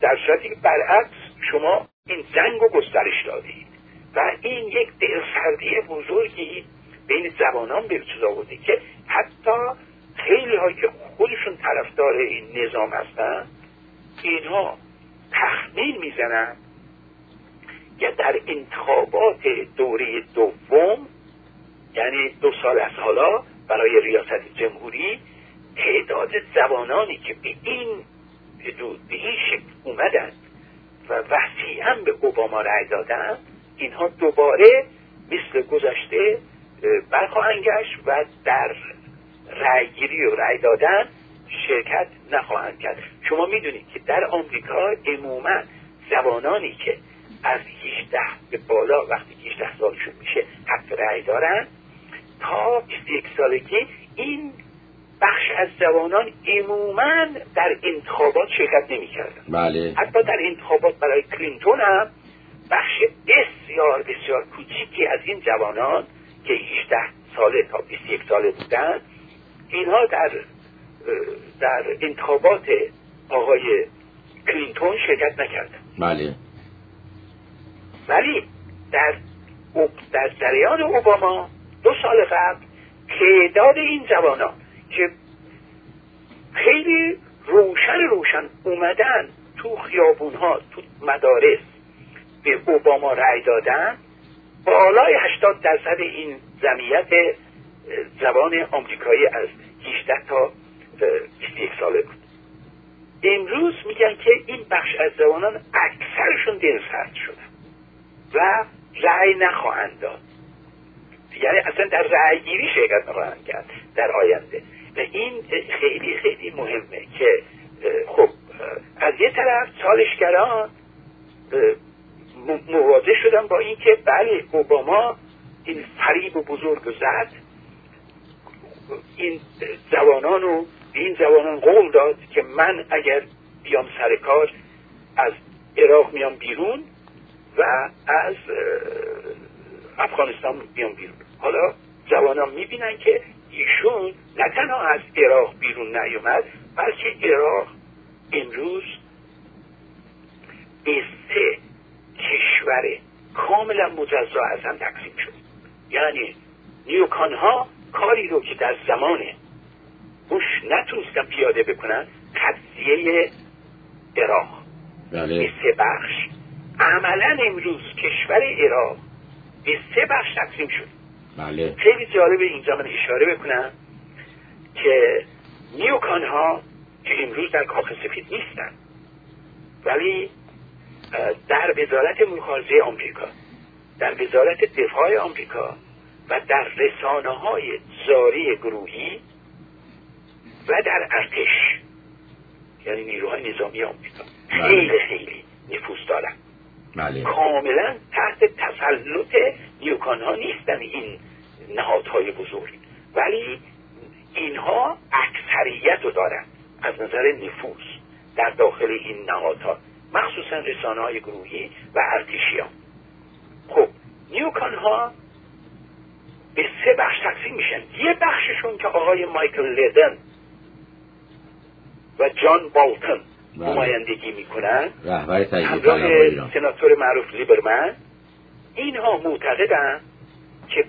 در صورتی که برعکس شما این جنگ رو گسترش دادید و این یک دلسردی بزرگی بین زبانان به وجود آورده که حتی خیلی هایی که خودشون طرفدار این نظام هستن اینها تخمین میزنن که در انتخابات دوره دوم، یعنی 2 سال از حالا برای ریاست جمهوری، تعداد زبانانی که به این حدود به این شکل اومدن و وسیعاً به اوباما رأی دادن، اینها دوباره مثل گذشته برخواهند گشت و در رأیگیری و رأی دادن شرکت نخواهند کرد. شما میدونید که در آمریکا عموما زبانانی که از 18 به بالا وقتی 18 سالشون میشه حق رأی دارن تا 21 سالگی، این بخش از جوانان عموما در انتخابات شرکت نمی‌کردن. بله. حتی در انتخابات برای کلینتون هم بخش بسیار بسیار کوچیکی از این جوانان که 18 ساله تا 21 ساله بودن، اینها در انتخابات آقای کلینتون شرکت نکردن. بله. ولی در جریان اوباما 2 سال قبل تعداد این جوانان که خیلی روشن اومدن تو خیابونها، تو مدارس به اوباما رأی دادن، بالای 80% این جمعیت جوان آمریکایی از 18 تا 21 ساله بود. امروز میگن که این بخش از جوانان اکثرشون دلسرد شدن و رأی نخواهند داد، یعنی اصلا در رأیگیری شرکت نخواهند کرد در آینده. و این خیلی خیلی مهمه که خب از یه طرف چالشگران مواجه شدن با این که بله اوباما این فریب بزرگ زد، این جوانان قول داد که من اگر بیام سر کار از عراق میام بیرون و از افغانستان بیام بیرون. حالا جوانان میبینن که ایشون نه تنها از عراق بیرون نیومد، بلکه عراق امروز به 3 کشور کاملا مجزا از هم تقسیم شد. یعنی نیوکان ها کاری رو که در زمان بوش نتونستن پیاده بکنن، تجزیه عراق به 3 بخش، عملا امروز کشور عراق به 3 بخش تقسیم شد. بله. خیلی جالبه اینجا من اشاره بکنم که نیوکان ها که امروز در کاخ سفید نیستن، ولی در وزارت مخابرات آمریکا، در وزارت دفاع آمریکا و در رسانه‌های جاری گروهی و در ارتش، یعنی نیروهای نظامی آمریکا، خیلی خیلی نفوذ دارن. بله. کاملا تحت تسلط نیوکان ها نیستن این نهادهای بزرگ، ولی اینها اکثریت رو دارن از نظر نفوذ در داخل این نهادها، مخصوصا رسانه‌های گروهی و ارتشیان. خب نیوکان ها به 3 بخش تقسیم میشن. یه بخششون که آقای مایکل لیدن و جان بالتون نمایندگی میکنن، همراه سناتور معروف لیبرمن، اینها معتقدن که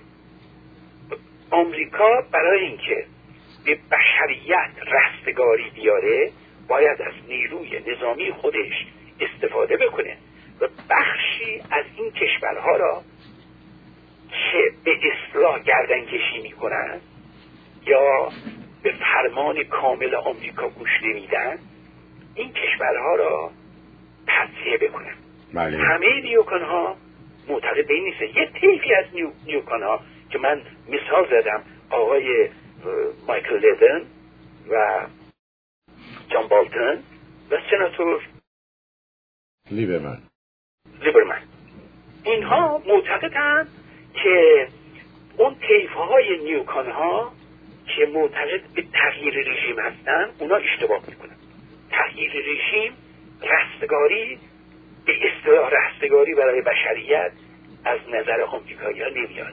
آمریکا برای اینکه به بشریت رستگاری بیاره باید از نیروی نظامی خودش استفاده بکنه و بخشی از این کشورها را که به اصلاح گردنکشی میکنن یا به فرمان کامل آمریکا گوش نمیدن، این کشورها را تجزیه بکنن. بله. همه نیوکان ها معتقد به این نیست. یه طیفی از نیوکان ها که من مثال زدم، آقای مایکل لیدن و جان بالتون و سناتور لیبرمن، اینها معتقدند که اون طیف‌های نیوکان ها که معتقد به تغییر رژیم هستن، اونا اشتباه میکنن. تغییر رژیم رستگاری به اصطلاح رستگاری برای بشریت از نظر آمریکایی‌ها نمیاره.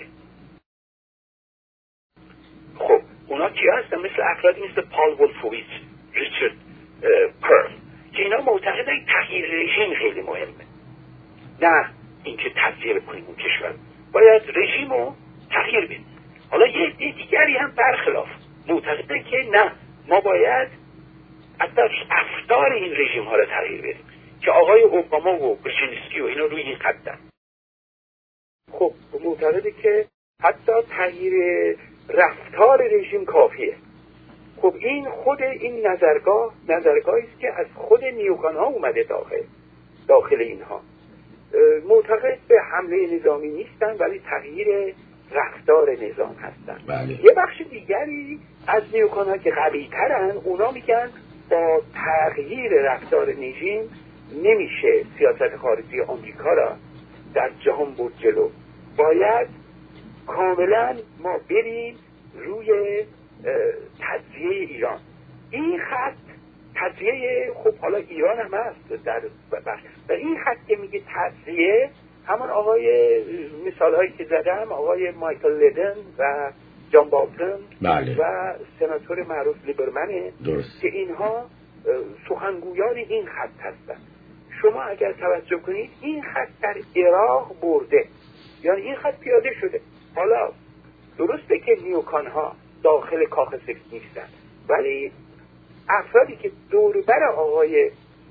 خب اونا کیا هستن؟ مثل افرادی مثل پال وولفویچ، ریچارد پرل که اینا معتقدن تغییر رژیم خیلی مهمه، نه اینکه تجزیه بکنیم اون کشور، باید رژیم رو تغییر بدیم. حالا یه دیگری هم برخلاف معتقدن که نه، ما باید حتی افکار این رژیم ها رو تغییر بدیم، که آقای اوباما و برژینسکی و اینا روی این خطن. خب معتقده که حتی تغییر رفتار رژیم کافیه. خب این خود این نظرگاهی است که از خود نیوکان ها اومده داخل اینها. معتقد به حمله نظامی نیستن، ولی تغییر رفتار نظام هستن. بله. یه بخش دیگری از نیوکان ها که قوی ترن، اونا میگن با تغییر رفتار رژیم نمیشه سیاست خارجی آمریکا را در جهان برد جلو، باید کاملا ما بریم روی تجزیه ایران. این خط تجزیه، خب حالا ایران هم هست در این خط که میگه تجزیه، همون آقای مثال هایی که زدم، آقای مایکل لیدن و جان بالتون و سناتور معروف لیبرمنه که اینها سخنگویان این خط هستن. شما اگر توجه کنید این خط در عراق برده، یعنی این خط پیاده شده. حالا درسته که نیوکان ها داخل کاخ سفید نیستن، ولی افرادی که دوربر آقای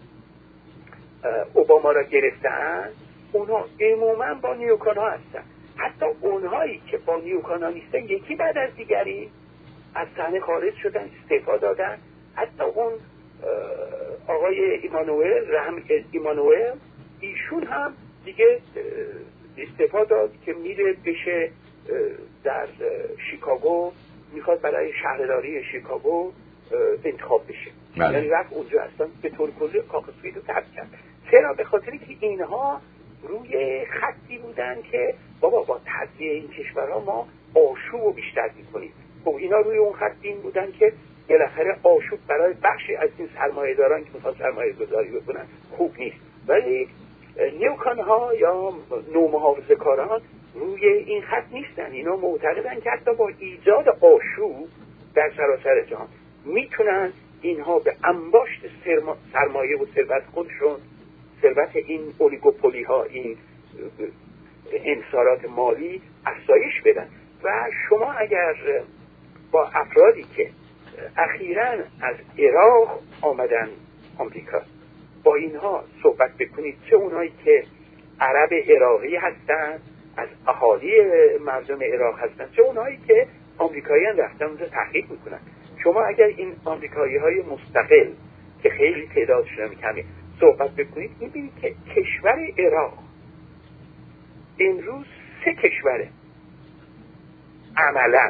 اوباما را گرفتن اونها عموما با نیوکان ها هستن. حتی اونهایی که با نیوکان ها نیستن یکی بعد از دیگری از صحنه خارج شدن، استعفا دادن. حتی اون آقای ایمانوئل ایشون هم دیگه استعفا داد که میره بشه در شیکاگو، میخواد برای شهرداری شیکاگو انتخاب بشه. یعنی رفت اونجا اصلا به طور کلی کاخ سفید رو ترک کرد. چرا؟ به خاطری که اینها روی خطی بودن که بابا با تجزیه این کشورها ما آشوب رو بیشتر میکنیم. خب اینا روی اون خط این بودن که بالاخره آشوب برای بخشی از این سرمایه‌داران که میخوان سرمایه گذاری بکنن خوب نیست. ولی نیوکان ها یا نومحافظه‌کاران روی این خط نیستن. اینا معتقدن که حتی با ایجاد آشوب در سراسر جهان میتونن اینها به انباشت سرمایه و ثروت خودشون، ثروت این اولیگوپولی ها، این انحصارات مالی افزایش بدن. و شما اگر با افرادی که اخیراً از عراق آمدن آمریکا با اینها صحبت بکنید، چه اونایی که عرب عراقی هستن، از اهالی مردم عراق هستن، چه اونایی که آمریکاییان رفتن اونجا تحقیق میکنن، شما اگر این آمریکایی های مستقل که خیلی تعدادشون کمه صحبت بکنید، میبینید که کشور عراق امروز 3 کشوره عملاً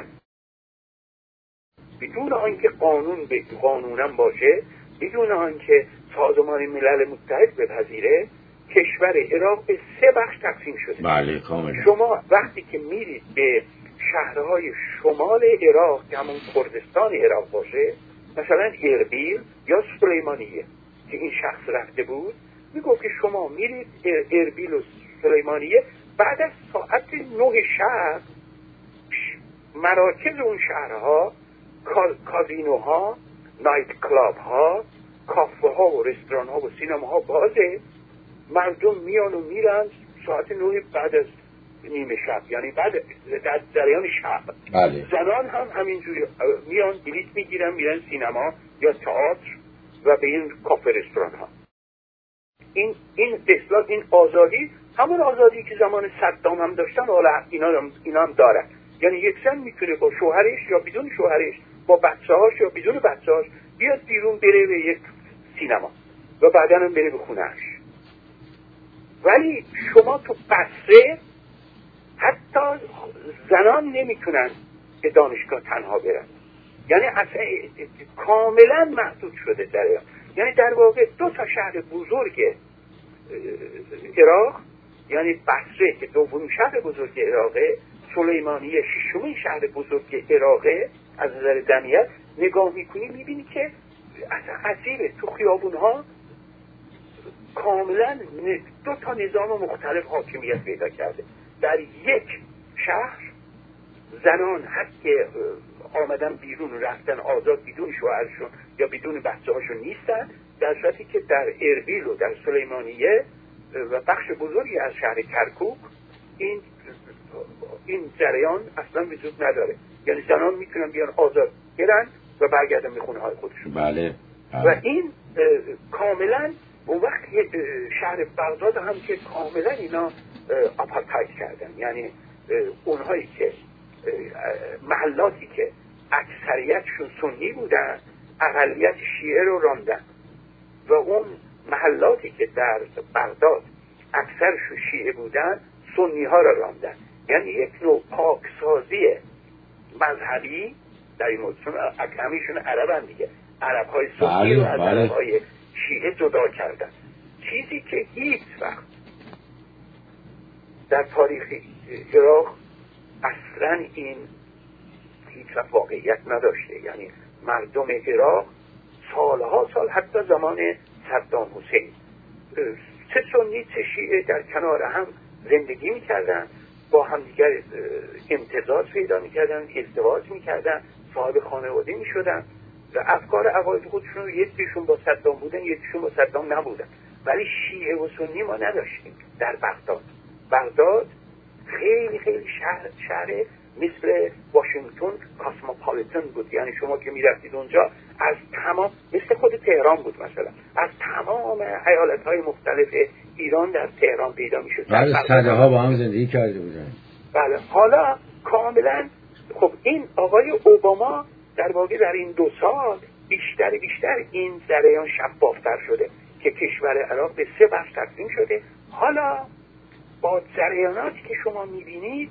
بدون آنکه قانونا باشه، بدون آنکه سازمان ملل متحد بپذیره، کشور عراق به 3 بخش تقسیم شده. بله کاملا. شما وقتی که میرید به شهرهای شمال عراق که همون کردستان عراق باشه، مثلا اربیل یا سلیمانیه که این شخص رفته بود، میگه که شما میرید اربیل و سلیمانیه، بعد از ساعت 9 شب مراکز اون شهرها، کازینوها، نایت کلاب ها، کافه ها و رستوران ها و سینما ها بازه. مردم میان و میرن ساعت 9 بعد از نیمه شب، یعنی بعد در جریان شب. بله. زنان هم همینجوری میان بلیط میگیرن میرن سینما یا تئاتر و به این کافه رستوران ها. این اصلاح، این آزادی همون آزادی که زمان صدام هم داشتن، حالا اینا هم دارن. یعنی یک زن میتونه با شوهرش یا بدون شوهرش، با بچه‌هاش یا بدون بچه‌هاش بیاد بیرون بره به یک سینما و بعداً هم بره به خونه‌اش. ولی شما تو بصره حتی زنان نمیتونن به دانشگاه تنها برن، یعنی اصلا کاملا محدود شده در ایران. یعنی در واقع 2 تا شهر بزرگ عراق، یعنی بصره که دومین شهر بزرگ عراقه، سلیمانیه 6مین شهر بزرگ عراقه، از نظر جمعیت نگاه میکنی میبینی که اصلا عجیبه، تو خیابونها کاملا 2 تا نظام مختلف حاکمیت پیدا کرده. در یک شهر زنان حق آمدن بیرون و رفتن آزاد بدون شوهرشون یا بدون بچه هاشون نیستن، در صورتی که در اربیل و در سلیمانیه و بخش بزرگی از شهر کرکوک این جریان اصلا وجود نداره. یعنی زنان میتونن بیان آزاد برن و برگردن به خونه های خودشون. بله. و این کاملا اون وقت شهر بغداد هم که کاملا اینا آپارتاید کردن، یعنی اونهایی که محلاتی که اکثریتشون سنی بودن اقلیت شیعه رو راندن و اون محلاتی که در بغداد اکثرشون شیعه بودن سنی ها رو راندن. یعنی یک نوع پاکسازی مذهبی در این موضوع. همیشون عربن دیگه، عرب های سنی رو از عرب های شیعه جدا کردن، چیزی که هیچ وقت در تاریخ عراق اصلا این هیچ وقت واقعیت نداشته. یعنی مردم عراق سالها سال حتی زمان صدام حسین چه سنی چه شیعه در کنار هم زندگی میکردن، با همدیگر امتزاج پیدا میکردن، ازدواج میکردن، صاحب خانواده میشدن و افکار عقاید خودشون یکیشون با صدام بودن یکیشون با صدام نبودن. ولی شیعه و سنی ما نداشتیم در بغداد. بغداد خیلی خیلی شهر مثل واشنگتن کاسموپولیتن بود. یعنی شما که میرفتید اونجا از تمام، مثل خود تهران بود مثلا، از تمام ایالت‌های مختلف ایران در تهران پیدا میشد. بله، صده ها با هم زندگی کرده بودن. بله. حالا کاملا خب این آقای اوباما در واقع در این 2 سال بیشتر این جریان شفافتر شده که کشور عراق به 3 بخش تقسیم شده. حالا با جریاناتی که شما میبینید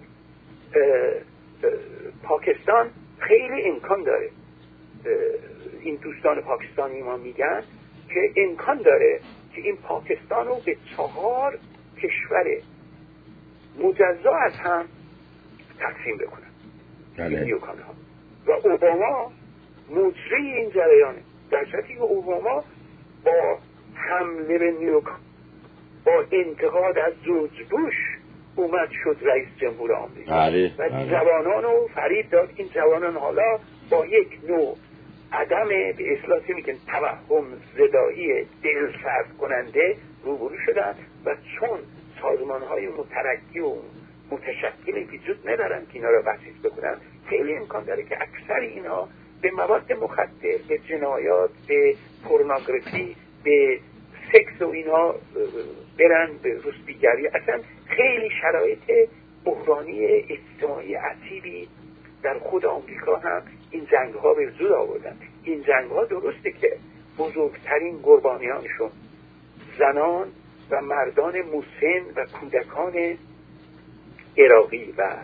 پاکستان خیلی امکان داره، این دوستان پاکستانی ما میگن که امکان داره که این پاکستان رو به 4 کشور مجزا از هم تقسیم بکنن. بله. نیوکان ها و اوباما مجری این جریانه، در صورتی که اوباما با حمله به نیوکان، با انتقاد از جورج بوش اومد شد رئیس جمهور آمریکا. بله. و جوانان رو فریب داد. این جوانان حالا با یک نوع عدم به اصطلاح میگن توهم زدایی دلسرد کننده روبرو شدن و چون سازمان‌های مترقی و متشکل وجود ندارن که اینا رو بسیج بکنن، خیلی امکان داره که اکثر اینها به مواد مخدر، به جنایات، به پورنوگرافی، به سکس و اینها برن، به رسبیگری. اصلا خیلی شرایط بحرانی اجتماعی عجیبی در خود آمریکا هم این جنگ ها به وجود آوردن. این جنگ ها درسته که بزرگترین قربانیانشون زنان و مردان مسن و کودکان عراقی و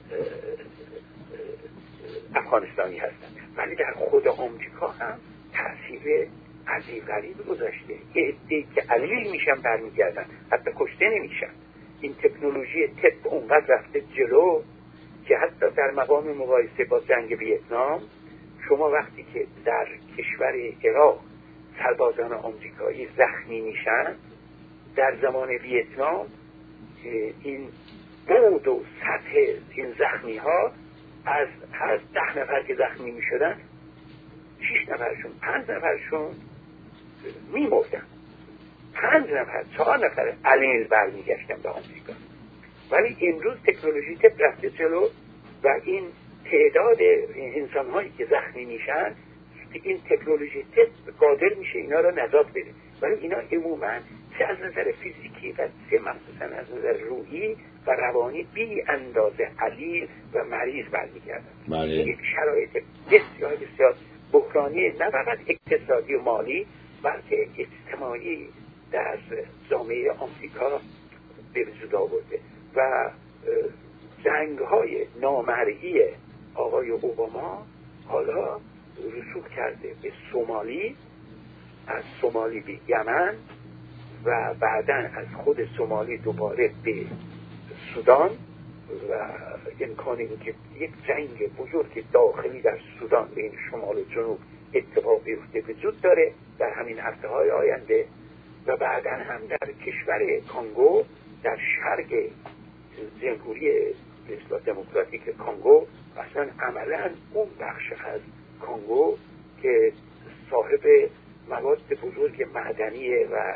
افغانستانی هستند، ولی در خود آمریکا هم تأثیر عجیب غریب گذاشته. عده‌ای که علیل میشن برمیگردن، حتی کشته نمیشن. این تکنولوژی طب اونقدر رفته جلو که حتی در مقام مقایسه با جنگ ویتنام، شما وقتی که در کشور عراق سربازان آمریکایی زخمی میشن، در زمان ویتنام این بود و سطح این زخمی ها از هر 10 نفر که زخمی میشدن 6 نفرشون 5 نفرشون میمردن، 5 نفر 4 نفر علیل برمیگشتن به آمریکا. ولی امروز تکنولوژی طب رفته جلو و این تعداد انسان هایی که زخمی میشن، این تکنولوژی طب قادر میشه اینا رو نجات بده. ولی اینا عموما چه از نظر فیزیکی و چه مخصوصا از نظر روحی و روانی بی اندازه علیل و مریض برمیگردن. بله. یک شرایط بسیار بسیار بحرانی، نه فقط اقتصادی و مالی بلکه اجتماعی در جامعه آمریکا به وجود آورده و جنگ‌های نامرئی آقای اوباما حالا رسوخ کرده به سومالی، از سومالی به یمن و بعداً از خود سومالی دوباره به سودان و امکانی که یک جنگ بزرگ داخلی در سودان بین شمال و جنوب اتفاق بیفته وجود داره در همین هفته‌های آینده و بعداً هم در کشور کانگو در شرق جمهوری به اصطلاح دموکراتیک کانگو اصلا عملا اون بخش از کانگو که صاحب مواد بزرگ معدنیه و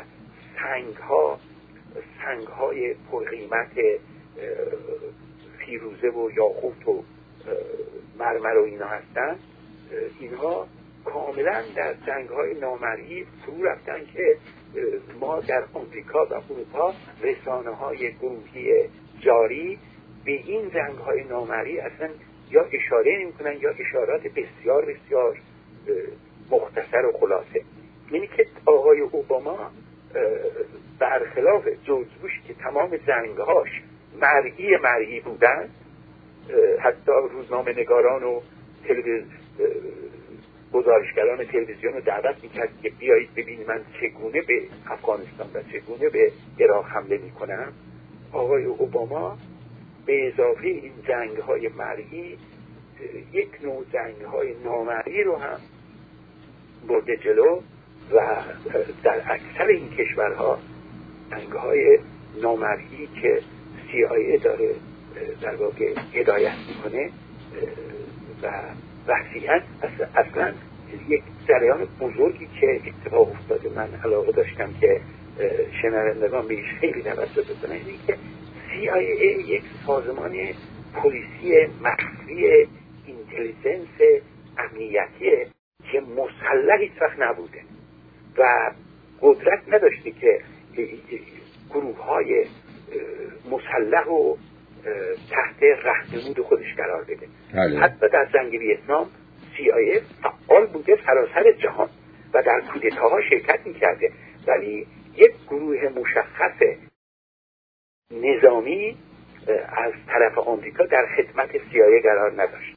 سنگ‌های پرقیمت فیروزه و یاقوت و مرمر و اینا هستن، اینها کاملا در جنگ‌های نامرئی فرو رفتن که ما در آمریکا و اروپا رسانه‌های گروهی جاری به این جنگ‌های نامرئی اصلا یا اشاره نمی‌کنن یا اشارات بسیار بسیار مختصر و خلاصه. یعنی که آقای اوباما برخلاف جورج بوش که تمام جنگ‌هاش مرئی بودن، حتی روزنامه نگاران و گزارشگران تلویزیون رو دعوت میکرد که بیایید ببینید من چگونه به افغانستان و چگونه به عراق حمله میکنم. آقای اوباما به اضافه این جنگ‌های مرئی یک نوع جنگ‌های نامرئی رو هم برده جلو و در اکثر این کشورها جنگ‌های نامرئی که CIA داره در واقع هدایت میکنه و وسیعاً اصلا یک جریان بزرگی که اتفاق افتاده من علاقه داشتم که شنوندگان بهش خیلی توجه بکنن، اینه که CIA یک سازمان پلیسی مخفی اینتلیجنس امنیتیه که مسلح هیچ وقت نبوده و قدرت نداشته که گروه‌های مسلح و تحت رهنمود خودش قرار بده. حتی در جنگ ویتنام CIA فعال بوده سراسر جهان و در کودتاها شرکت می‌کرده، ولی یک گروه مشخص نظامی از طرف آمریکا در خدمت CIA قرار نداشت.